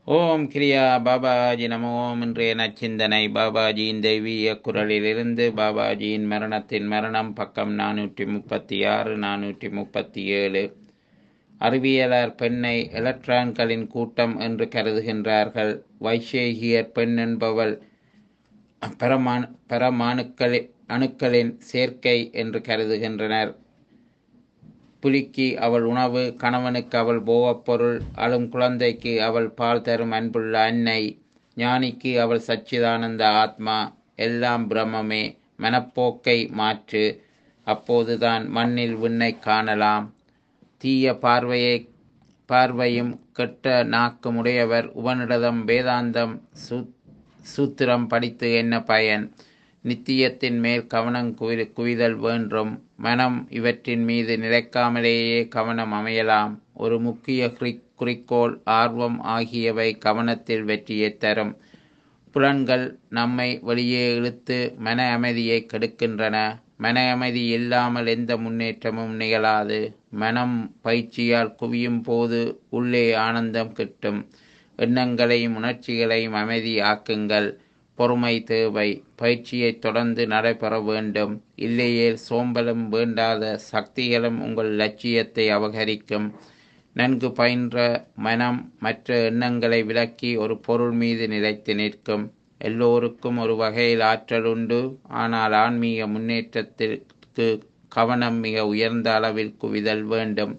ஓம் கிரியா பாபாஜி நமோ. இன்றைய நச்சிந்தனை பாபாஜியின் தெய்வீக குரலிலிருந்து. பாபாஜியின் மரணத்தின் மரணம், பக்கம் 436 437. அறிவியலார் பெண்ணை எலக்ட்ரான்களின் கூட்டம் என்று கருதுகின்றார்கள். வைசேகியர் பெண் என்பவள் அணுக்களின் சேர்க்கை என்று கருதுகின்றனர். புலிக்கு அவள் உணவு, கணவனுக்கு அவள் போகப்பொருள், அழும் குழந்தைக்கு அவள் பால் தரும் அன்புள்ள அன்னை, ஞானிக்கு அவள் சச்சிதானந்த ஆத்மா. எல்லாம் பிரம்மமே. மனப்போக்கை மாற்று, அப்போதுதான் மண்ணில் விண்ணை காணலாம். தீய பார்வையும் கெட்ட நாக்கும் உடையவர் உபனிடதம் வேதாந்தம் சூத்திரம் படித்து என்ன பயன்? நித்தியத்தின் மேல் கவனம் குவிதல் வேண்டும். மனம் இவற்றின் மீது நிலைக்காமலேயே கவனம் அமையலாம். ஒரு முக்கிய குறிக்கோள், ஆர்வம் ஆகியவை கவனத்தில் வெற்றியை தரும். புலன்கள் நம்மை வெளியே இழுத்து மன அமைதியை கெடுக்கின்றன. மன அமைதி இல்லாமல் எந்த முன்னேற்றமும் நிகழாது. மனம் பயிற்சியால் குவியும் போது உள்ளே ஆனந்தம் கிட்டும். எண்ணங்களையும் உணர்ச்சிகளையும் அமைதி ஆக்குங்கள். பொறுமை தேவை. பயிற்சியை தொடர்ந்து நடைபெற வேண்டும். இல்லையேல் சோம்பலும் வேண்டாத சக்திகளும் உங்கள் லட்சியத்தை அபகரிக்கும். நன்கு பயின்ற மனம் மற்ற எண்ணங்களை விலக்கி ஒரு பொருள் மீது நிலைத்து நிற்கும். எல்லோருக்கும் ஒரு வகையில் ஆற்றல் உண்டு. ஆனால் ஆன்மீக முன்னேற்றத்திற்கு கவனம் மிக உயர்ந்த அளவில் குவிதல் வேண்டும்.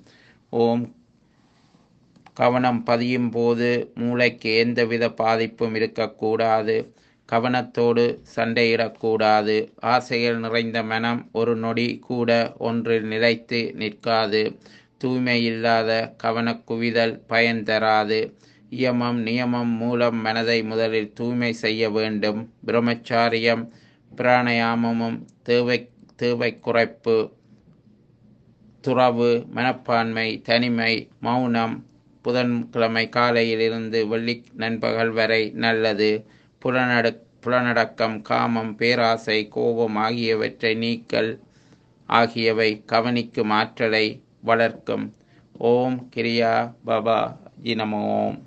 கவனம் பதியும் போது மூளைக்கு எந்தவித பாதிப்பும் இருக்கக்கூடாது. கவனத்தோடு சண்டையிடக்கூடாது. ஆசைகள் நிறைந்த மனம் ஒரு நொடி கூட ஒன்றில் நிலைத்து நிற்காது. தூய்மை இல்லாத கவனக்குவிதல் பயன் தராது. இயமம் நியமம் மூலம் மனதை முதலில் தூய்மை செய்ய வேண்டும். பிரம்மச்சாரியம், பிராணயாமமும் தேவை குறைப்பு, துறவு, மனப்பான்மை, தனிமை, மௌனம். புதன்கிழமை காலையிலிருந்து வெள்ளி நண்பகல் வரை நல்லது. புலனடக்கம், காமம், பேராசை, கோபம் ஆகியவற்றை நீக்கல் ஆகியவை கவனிக்கும் ஆற்றலை வளர்க்கும். ஓம் கிரியா பாபாஜி நமோ.